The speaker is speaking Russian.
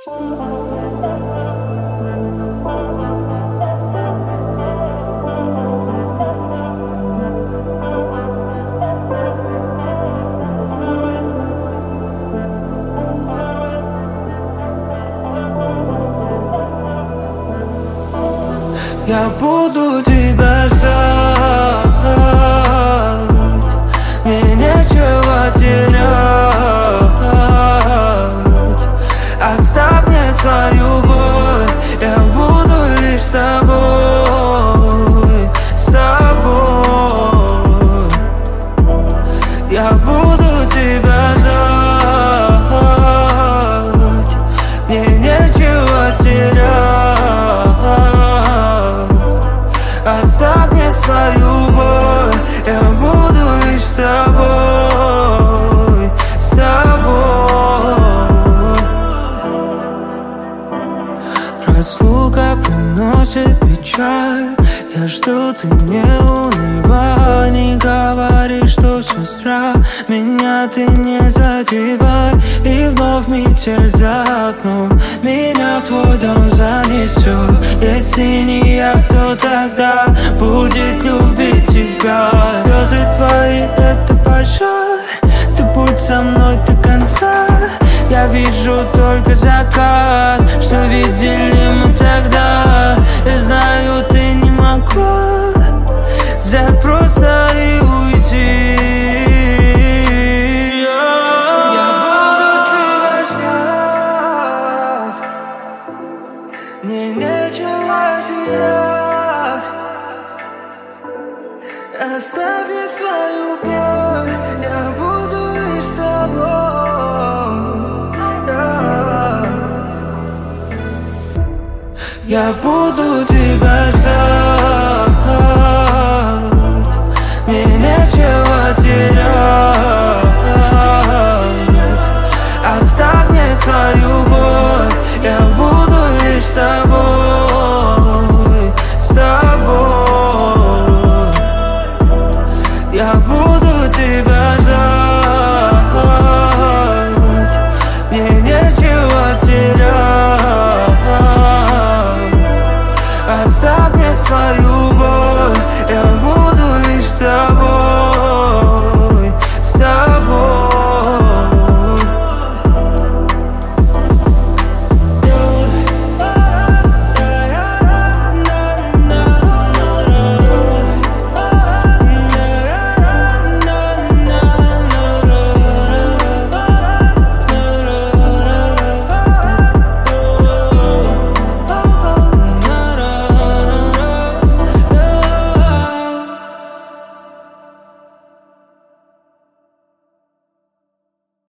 Я буду тебя ждать, мне нечего терять. Оставь мне свою боль, я буду лишь с тобой, с тобой. Я буду тебя ждать, мне нечего терять. Оставь мне свою боль, я буду лишь с тобой, с тобой. Разлука приносит печаль, я жду, ты не унывай. Не говори, что все зря, меня ты не задевай. И вновь метель за окном, меня твой дом занесет. Если не я, кто тогда будет любить тебя? Слезы твои — это пожар, ты будь со мной до конца. Я вижу только закат, что видели мы тогда. Я знаю, ты не могла взять просто и уйти. Я буду тебя ждать, мне нечего терять. Оставь мне свою боль, я буду лишь с тобой. Я буду тебя